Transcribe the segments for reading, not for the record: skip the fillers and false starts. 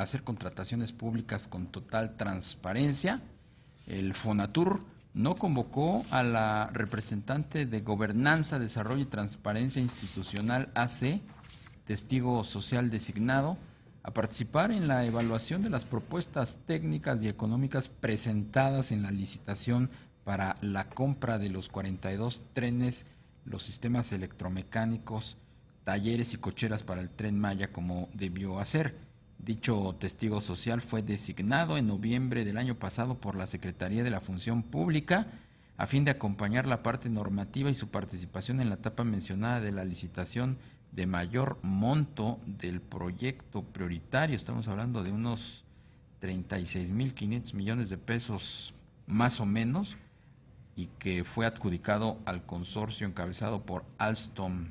hacer contrataciones públicas con total transparencia. El Fonatur no convocó a la representante de Gobernanza, Desarrollo y Transparencia Institucional AC, testigo social designado, a participar en la evaluación de las propuestas técnicas y económicas presentadas en la licitación para la compra de los 42 trenes, los sistemas electromecánicos, talleres y cocheras para el Tren Maya, como debió hacer. Dicho testigo social fue designado en noviembre del año pasado por la Secretaría de la Función Pública a fin de acompañar la parte normativa y su participación en la etapa mencionada de la licitación de mayor monto del proyecto prioritario. Estamos hablando de unos 36.500 millones de pesos más o menos, y que fue adjudicado al consorcio encabezado por Alstom.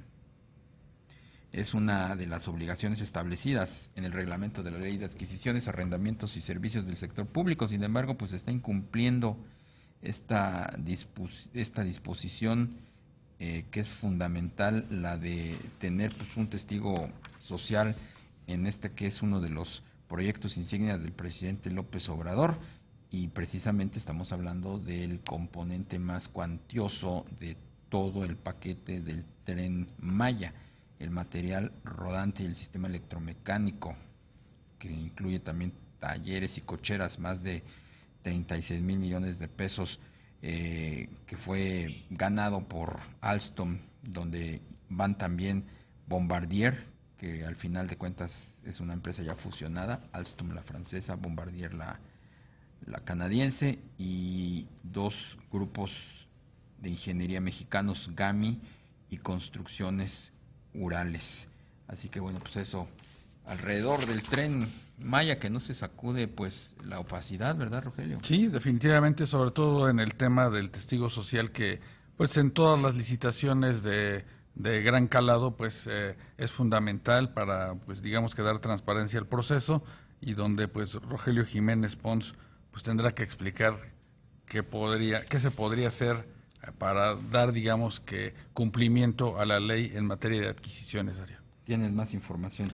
Es una de las obligaciones establecidas en el reglamento de la Ley de Adquisiciones, Arrendamientos y Servicios del Sector Público. Sin embargo, pues está incumpliendo esta disposición, que es fundamental, la de tener pues un testigo social en este que es uno de los proyectos insignias del presidente López Obrador, y precisamente estamos hablando del componente más cuantioso de todo el paquete del Tren Maya, el material rodante y el sistema electromecánico, que incluye también talleres y cocheras, más de 36.000 millones de pesos, que fue ganado por Alstom, donde van también Bombardier, que al final de cuentas es una empresa ya fusionada, Alstom la francesa, Bombardier la canadiense, y dos grupos de ingeniería mexicanos, GAMI y Construcciones Urales. Así que bueno, pues eso, alrededor del Tren Maya, que no se sacude pues la opacidad, ¿verdad, Rogelio? Sí, definitivamente, sobre todo en el tema del testigo social, que pues en todas las licitaciones de gran calado pues es fundamental para, pues digamos, que dar transparencia al proceso, y donde pues Rogelio Jiménez Pons pues tendrá que explicar qué se podría hacer para dar, digamos, que cumplimiento a la ley en materia de adquisiciones, Darío. ¿Tienes más información